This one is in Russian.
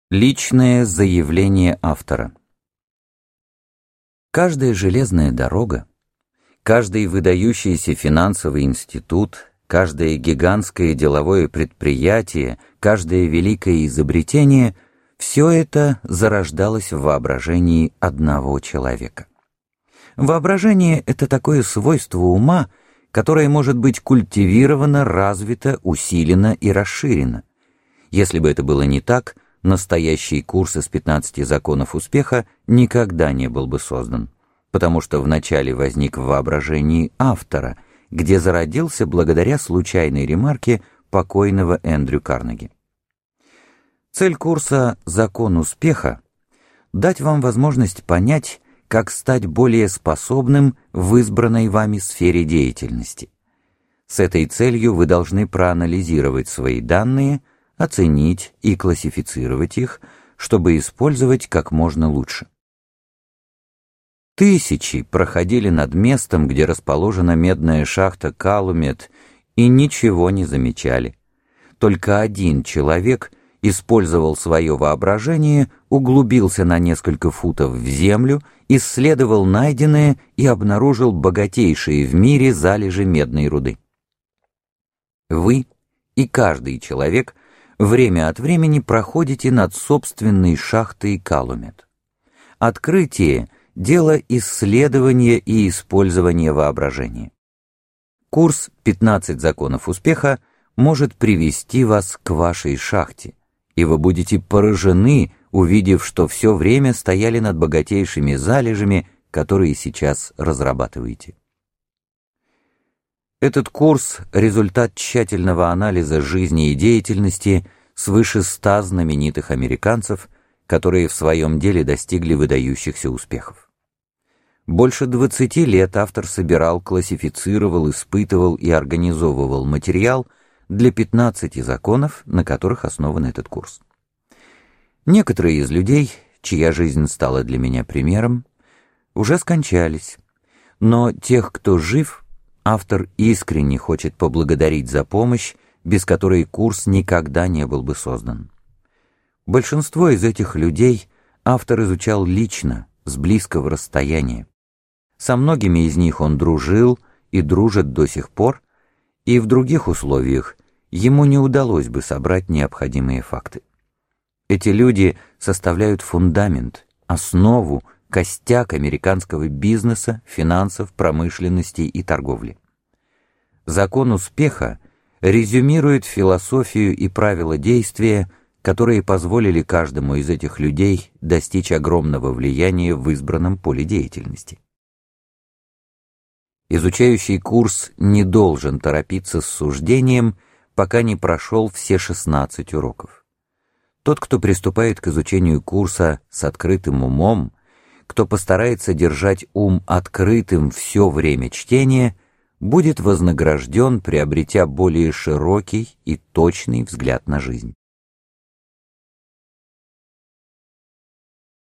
Личное заявление автора. Каждая железная дорога, каждый выдающийся финансовый институт, каждое гигантское деловое предприятие, каждое великое изобретение — все это зарождалось в воображении одного человека. Воображение — это такое свойство ума, которое может быть культивировано, развито, усилено и расширено. Если бы это было не так, настоящий курс из 15 законов успеха никогда не был бы создан, потому что вначале возник в воображении автора, где зародился благодаря случайной ремарке покойного Эндрю Карнеги. Цель курса «Закон успеха» — дать вам возможность понять, как стать более способным в избранной вами сфере деятельности. С этой целью вы должны проанализировать свои данные, оценить и классифицировать их, чтобы использовать как можно лучше. Тысячи проходили над местом, где расположена медная шахта Калумет, и ничего не замечали. Только один человек использовал свое воображение, углубился на несколько футов в землю, исследовал найденное и обнаружил богатейшие в мире залежи медной руды. Вы и каждый человек время от времени проходите над собственной шахтой Калумет. Открытие — дело исследования и использования воображения. Курс «15 законов успеха» может привести вас к вашей шахте, и вы будете поражены, увидев, что все время стояли над богатейшими залежами, которые сейчас разрабатываете. Этот курс — результат тщательного анализа жизни и деятельности свыше 100 знаменитых американцев, которые в своем деле достигли выдающихся успехов. Больше 20 лет автор собирал, классифицировал, испытывал и организовывал материал для 15 законов, на которых основан этот курс. Некоторые из людей, чья жизнь стала для меня примером, уже скончались, но тех, кто жив, автор искренне хочет поблагодарить за помощь, без которой курс никогда не был бы создан. Большинство из этих людей автор изучал лично, с близкого расстояния. Со многими из них он дружил и дружит до сих пор, и в других условиях ему не удалось бы собрать необходимые факты. Эти люди составляют фундамент, основу, костяк американского бизнеса, финансов, промышленности и торговли. Закон успеха резюмирует философию и правила действия, которые позволили каждому из этих людей достичь огромного влияния в избранном поле деятельности. Изучающий курс не должен торопиться с суждением, пока не прошел все 16 уроков. Тот, кто приступает к изучению курса с открытым умом, кто постарается держать ум открытым все время чтения, будет вознагражден, приобретя более широкий и точный взгляд на жизнь.